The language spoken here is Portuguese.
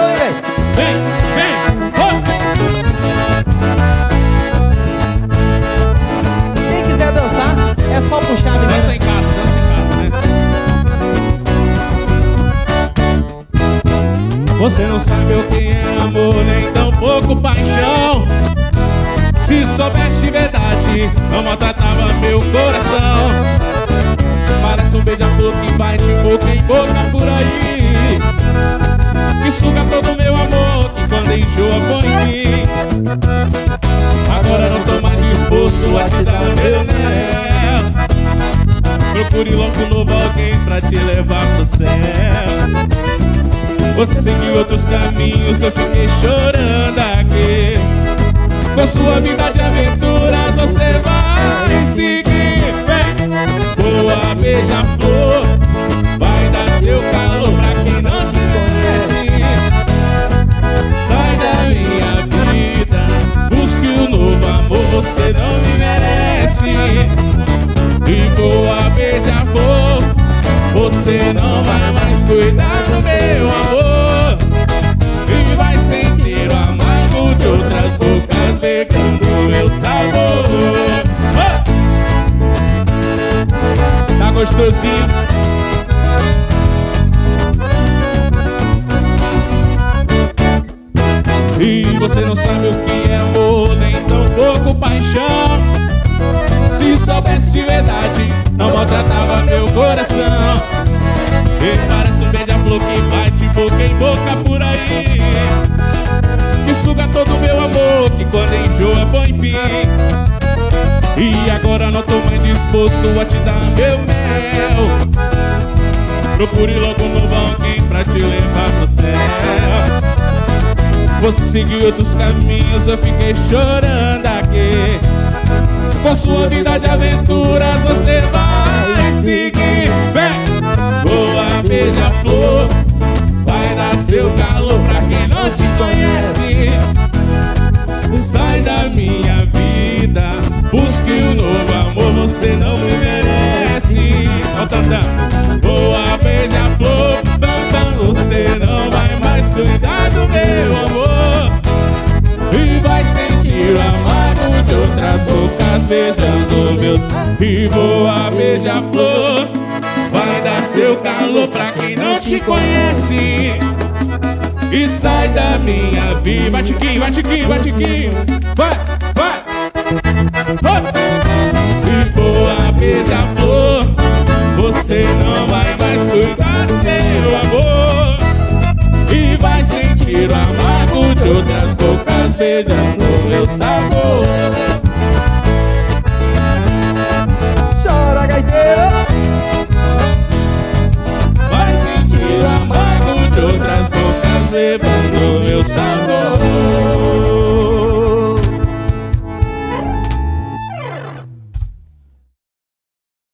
hein, velho? Vem, vem, oh! Quem quiser dançar, é só puxar a menina. Dança em casa, né? Você não sabe o que é amor, nem tão pouco paixão. Se soubesse de verdade, não maltratava meu coração. Parece um beija-flor que vai de boca em boca por aí, que suga todo o meu amor, que quando enjoa põe em mim. Agora não tô mais disposto a te dar meu mel. Procure logo novo alguém pra te levar pro céu. Você seguiu outros caminhos, eu fiquei chorando aqui. Com sua vida de aventura você vai seguir. Voa, beija-flor, vai dar seu calor pra quem não te conhece. Sai da minha vida, busque um novo amor, você não me merece. E voa, beija-flor, você não vai mais cuidar do meu amor, e vai sentir o amargo de outras bocas pegando meu sabor. Tá gostosinho? E você não sabe o que é amor, nem tão pouco paixão. Se soubesse de verdade, não maltratava meu coração. E parece um beija-flor que vai de boca em boca por aí, que suga todo o meu amor, que quando enjoa põe fim. E agora não tô mais disposto a te dar meu mel. Procure logo um novo alguém pra te levar pro céu. Você seguiu outros caminhos, eu fiquei chorando aqui. Com sua vida de aventuras você vai seguir. Vem, voa, beija-flor, vai dar seu calor pra quem não te conhece. Sai da minha vida, busque um novo amor, você não me merece. Voa, beija-flor, você não vai mais cuidar do meu amor, e vai sentir o amargo de outras bocas beijando meus. E voa, beija-flor, vai dar seu calor pra quem não te conhece. E sai da minha vida. Vai, Tiquinho, vai, Tiquinho, vai, Tiquinho. Vai, vai, vai. E voa, beija-flor, você não vai mais cuidar do meu amor, e vai sentir o amargo de outras bocas beijando meu sabor. Chora, gaiteiro. Vai sentir o amargo de outras bocas levando meu sabor.